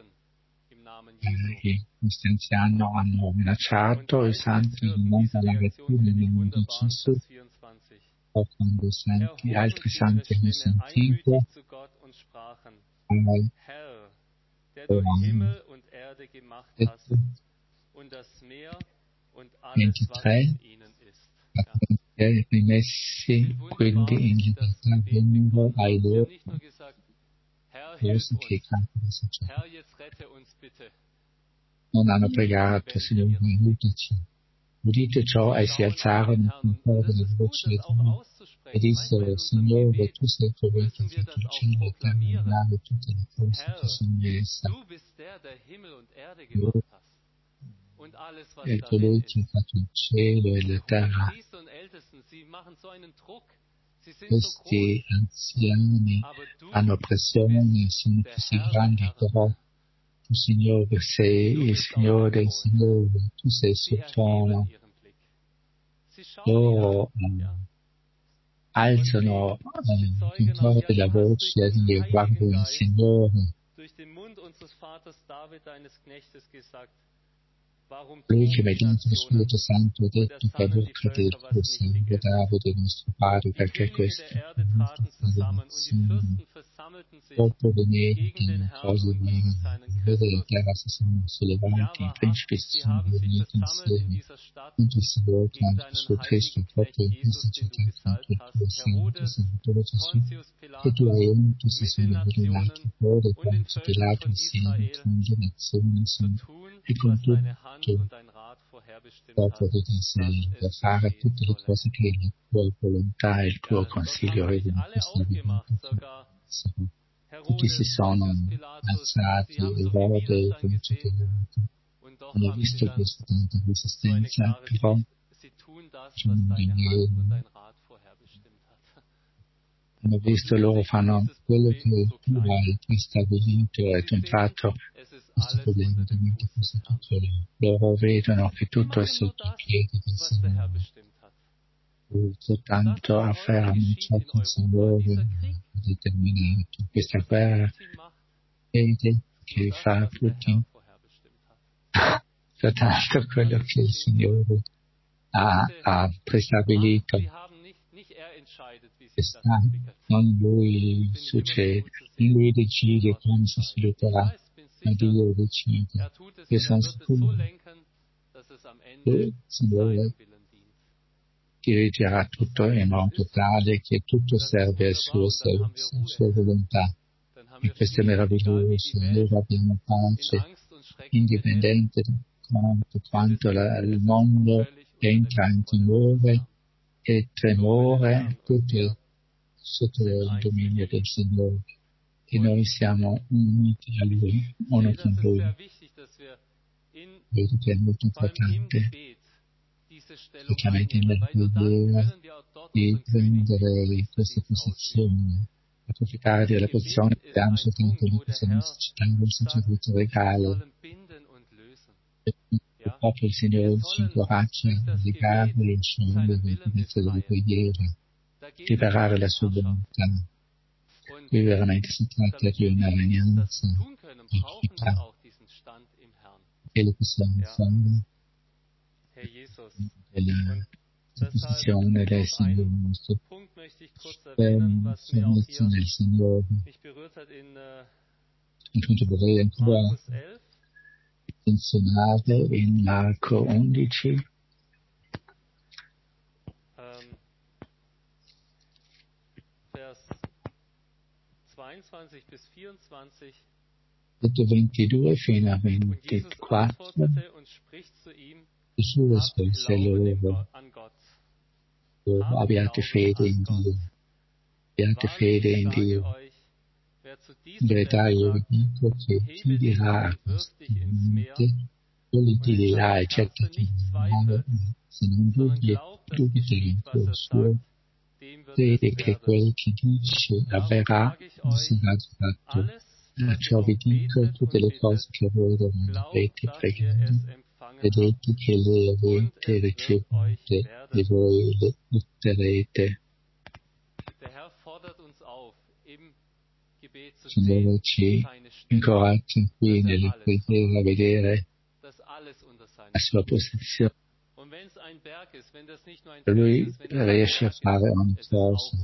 [SPEAKER 1] questi anziani hanno minacciato i santi di non parlare più nel nome di Gesù. O quando i santi, altri santi hanno sentito, detto 23, rimessi quindi in libertà vennero ai loro che cantano sacerdoti. Non hanno pregato, Signore, aiutaci. Udite ciò e si alzarono con cuore delle voci e dissero, Signore, tu sei colui che ha fatto il cielo e terra e il mare e tutte le cose che sono in essa. È colui che ha fatto il cielo e la terra. Questi anziani hanno pressione e sono così grandi, però tu, Signore, sei il Signore del Signore, tu sei sul trono. Loro alzano con cuore la voce a dire, guardo il Signore. Lui che mediante lo Spirito Santo ha detto per bocca del tuo servo Davide, nostro padre, perché questo dopo venire in cose varie, vede la terra si sono sollevati, i principi si sono riuniti insieme, contro il Signore contro il suo Cristo, proprio in questa città contro il tuo santo servitore Gesù, che tu hai unto si sono ribellati fuori contro Pilato insieme, con nazioni e con tutto dopo di sé per fare tutte le cose che la tua volontà e il tuo consiglio avevano stabilito. Tutti si sono alzati e lode contro Pilato. Hanno visto questa tanta resistenza, però hanno visto loro fanno quello che tu hai stabilito e tu hai entrato questo problema diventa così piccolo. Loro vedono che tutto è sotto i piedi del Signore. Soltanto affermano ciò che il Signore ha determinato. Questa guerra vede che fa Putin soltanto quello che il Signore ha prestabilito. Non lui succede, non lui decide come si svilupperà, ma Dio decide. Io sono sicuro che il Signore dirigerà tutto in modo tale che tutto serve al suo servizio, alla sua volontà. E questo è meraviglioso. Noi abbiamo pace, indipendente da quanto il mondo entra in timore e tremore, tutto è sotto il dominio del Signore. E noi siamo uniti a Lui, uno con Lui. Vedo che è molto importante, specialmente nella preghiera, di prendere questa posizione, approfittare della posizione che abbiamo soltanto lì che siamo necessitando il sacerdote regale. E proprio il Signore ci incoraggia a legare il suo mezzo della preghiera, liberare la sua volontà. Qui veramente si tratta di una regnanza perfetta. Quello che possiamo fare della posizione del Signore, nostro fermezza nel Signore. Appunto vorrei ancora menzionare in Marco 11 22 fino a 24 Gesù espresse loro abbiate fede in Dio, abbiate fede in Dio. In verità io vi dico che chi dirà a questi monti, quelli ti dirà e gettati nel mare, se non dubita in cuor suo, crede che quel che dice avverrà, sarà fatto. Perciò vi dico tutte le cose che voi domani avete pregando, vedete che le avete ricevute e voi le otterrete. Il Signore ci incoraggia qui nelle preghiere a vedere la sua posizione. Lui riesce a fare ogni cosa.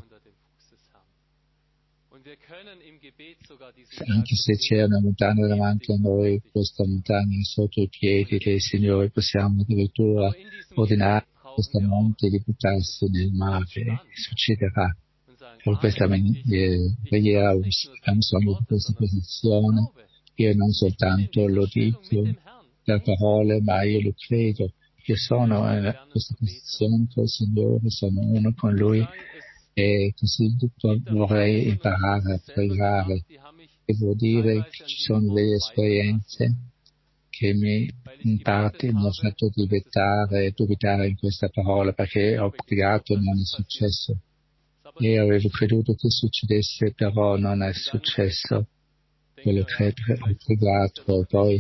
[SPEAKER 1] Anche se c'è una montagna davanti a noi, questa montagna è sotto i piedi del Signore, possiamo addirittura ordinare a questa monte di buttarsi nel mare e succederà. Per questa preghiera abbiamo bisogno di questa posizione. Io non soltanto lo dico per parole, ma io lo credo. Io sono in questa posizione col Signore, sono uno con Lui e così vorrei imparare a pregare. E vuol dire che ci sono delle esperienze che in parte mi hanno fatto dubitare in questa parola, perché ho pregato e non è successo. Io avevo creduto che succedesse, però non è successo quello che ho pregato. Poi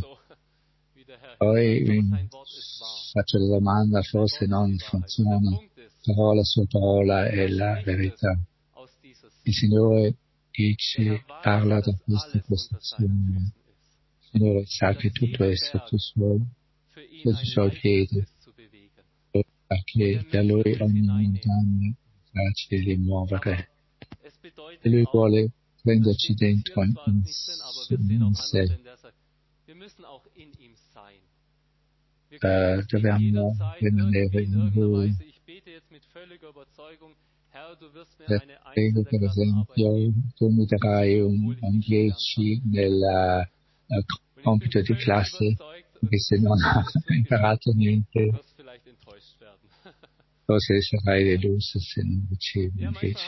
[SPEAKER 1] faccio la domanda, forse non funziona, però la sua parola è la verità. Il Signore parla da questa posizione. Il Signore sa che tutto è sotto suo ciò chiede, perché da Lui ogni montagna è facile di muovere. E Lui vuole prenderci dentro in sé. Dobbiamo rimanere in Lui. Prego, per esempio, tu mi darai un 10 nel compito di classe, perché se non ho imparato niente, forse sarai deluso se non ricevi un 10.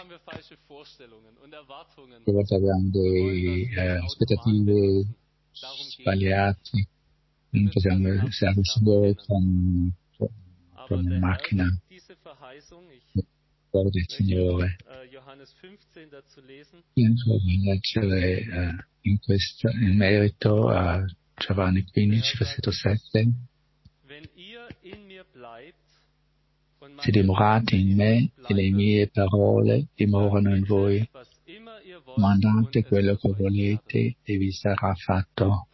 [SPEAKER 1] A volte abbiamo delle aspettative sbagliate, non possiamo essere sicuri con una macchina. Del Signore. Io vorrei leggere in merito a Giovanni 15, versetto 7. Se dimorate in me e le mie parole dimorano in voi, mandate quello che volete e vi sarà fatto.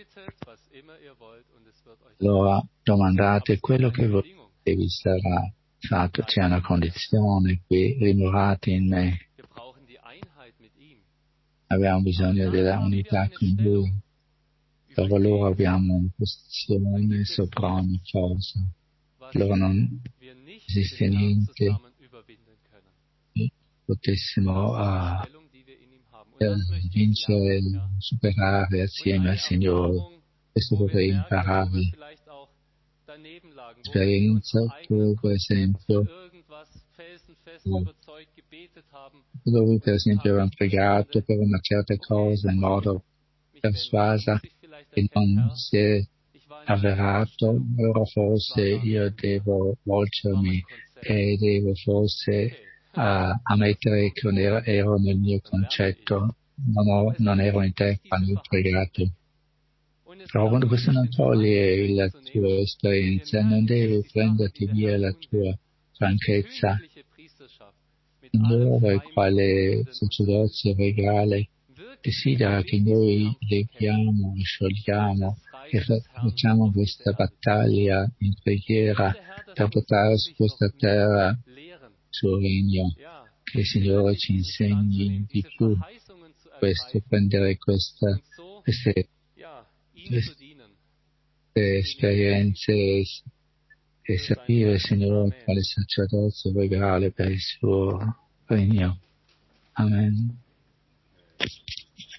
[SPEAKER 1] Allora domandate quello che volete e vi sarà fatto. C'è una condizione qui: dimorate in me. Abbiamo bisogno della unità con Lui. Per loro abbiamo una posizione sopra ogni cosa. Allora non esiste niente che potessimo vincere, superare assieme al Signore. Questo vorrei imparare. Esperienza, tu per esempio, dove per esempio avevano pregato per una certa cosa in modo persuasa e non si è avverato, allora forse io devo volgermi e devo forse ammettere che non ero nel mio concetto, non ero in te quando ho pregato. Però quando questo non toglie la tua esperienza, non devi prenderti via la tua franchezza. Signore, quale sacerdozio regale desidera che noi leghiamo e sciogliamo e facciamo questa battaglia in preghiera per portare su questa terra il suo regno. Che il Signore ci insegni di più questo, prendere queste esperienze e sapere, Signore, quale sacerdozio regale per il suo regno. Amen.